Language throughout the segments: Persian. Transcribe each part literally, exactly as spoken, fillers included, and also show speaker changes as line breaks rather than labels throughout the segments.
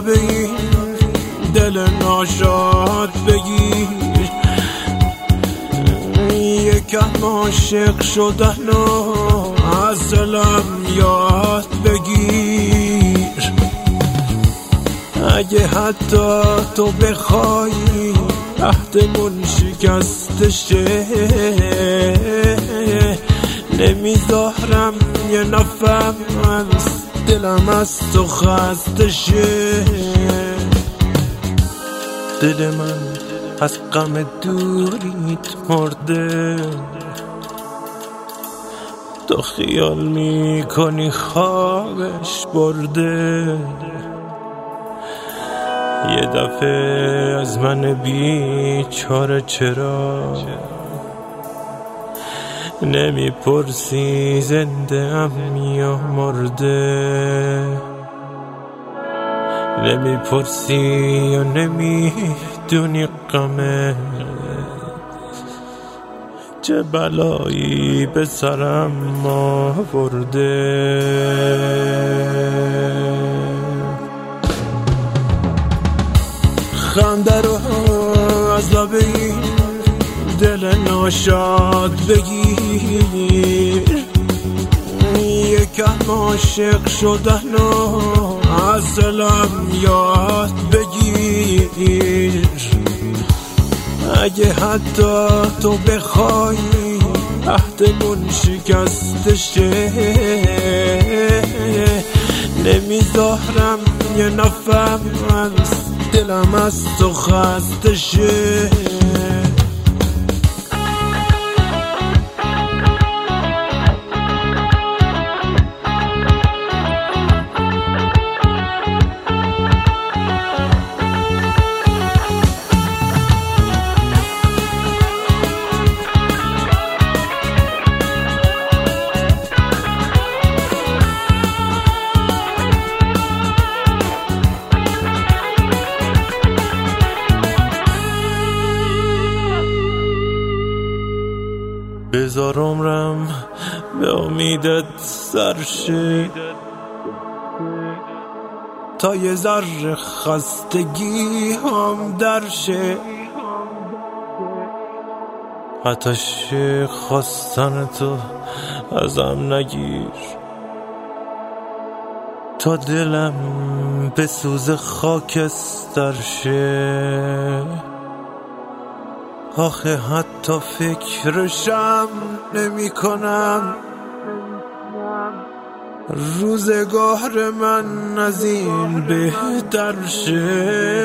لب این دل ناشاد بگیر، یکم عاشق شدن و از دلم یاد بگیر. اگه حتی تو بخوای عهدمون شکسته شه، نمیذارم یه نفر از دلم از تو خسته شه. دل من از غم دوریت مرده، تو خیال میکنی خوابش برده. یه دفعه از من بیچاره چرا نمیپرسی زنده ام یا مرده، نمیپرسی یا نمیدونی غمه چه بلایی به سرم آورده. خنده رو از لب این دل ناشاد بگیر، یکم عاشق شدن و از دلم یاد بگیر. اگه حتی تو بخوای عهدمون شکسته شه، نمیذارم یه نفر از دلم از تو خسته شه. بذار عمرم به امیدت سرشه، تا یه ذره خستگی هم درشه. آتش خواستن تو ازم نگیر، تا دلم به سوز خاکستر شه. آخه حتی فکرشم نمی کنم روزگار من از این بهتر شه.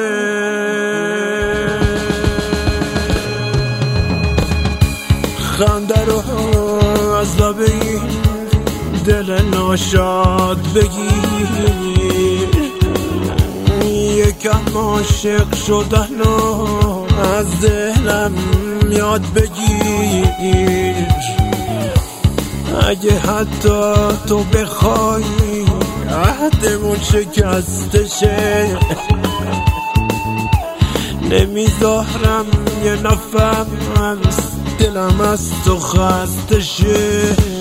خنده رو از لب این دل ناشاد بگیر، یکم عاشق شدن و از دلم یاد بگیر. اگه حتی تو بخوای عهدمون شکسته شه، نمیذارم یه نفر از دلم از تو خسته شه.